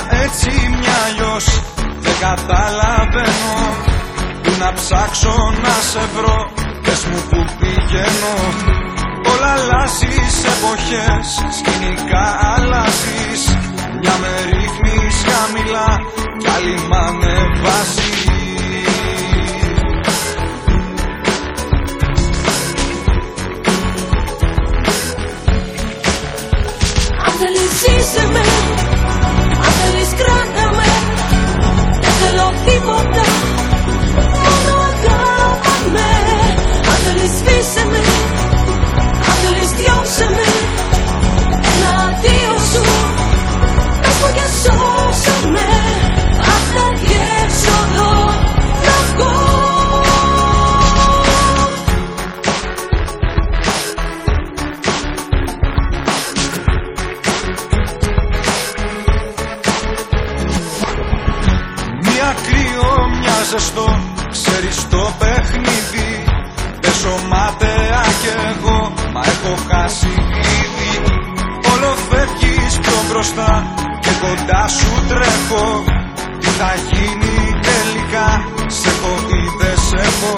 έτσι μια αλλιώς δεν καταλαβαίνω. Πού να ψάξω να σε βρω, πες μου που πηγαίνω. Όλα αλλάζεις, εποχές, σκηνικά αλλάζεις. Μια με ρίχνεις χαμηλά κι άλλη μ' ανεβάζεις. Αν θέλεις ζήσε με, αν θέλεις κράτα με. Δεν θέλω τίποτα, μόνο αγάπα με. Αν θέλεις σβήσε με, αν θέλεις διώξε με. Ένα αντίο σου, πες μου και σώσε με. Αυτά η έξοδο να βγω. Μια κρύο, μια ζεστό, ξέρεις το παιχνίδι. Πέσω μάταια κι εγώ, μα έχω χάσει ήδη. Όλο φεύγεις πιο μπροστά και κοντά σου τρέχω. Τι θα γίνει τελικά, σε έχω ή δεν σε έχω.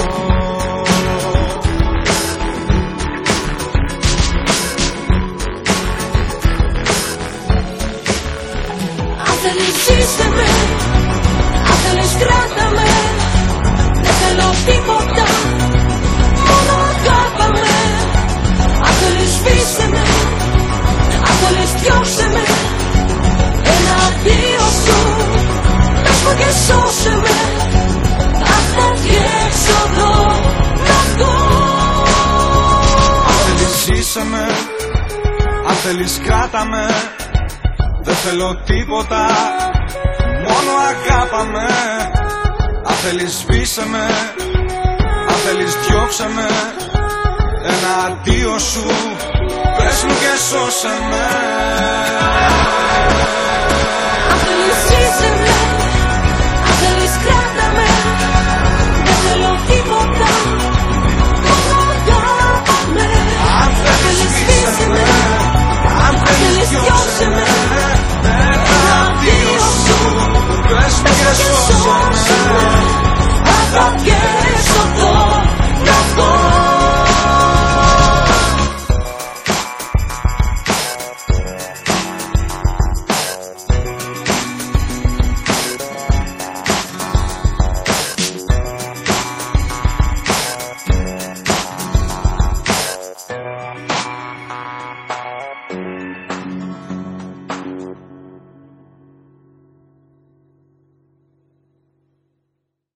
Αν θέλεις ζήσε με, αν θέλεις κράτα με. Δεν θέλω τίποτα, μόνο αγάπα με. Αν θέλεις σβήσε με, αν θέλεις διώξε με. Ένα αντίο σου, πες μου και σώσε με. Αυτά η έξοδο να βγω. Αν θέλεις ζήσε με, αν θέλεις κράτα με. Δεν θέλω τίποτα, μόνο αγάπα με. Αν θέλεις σβήσε με, αν θέλεις διώξε με. Ένα αντίο σου, πες μου και σώσε με.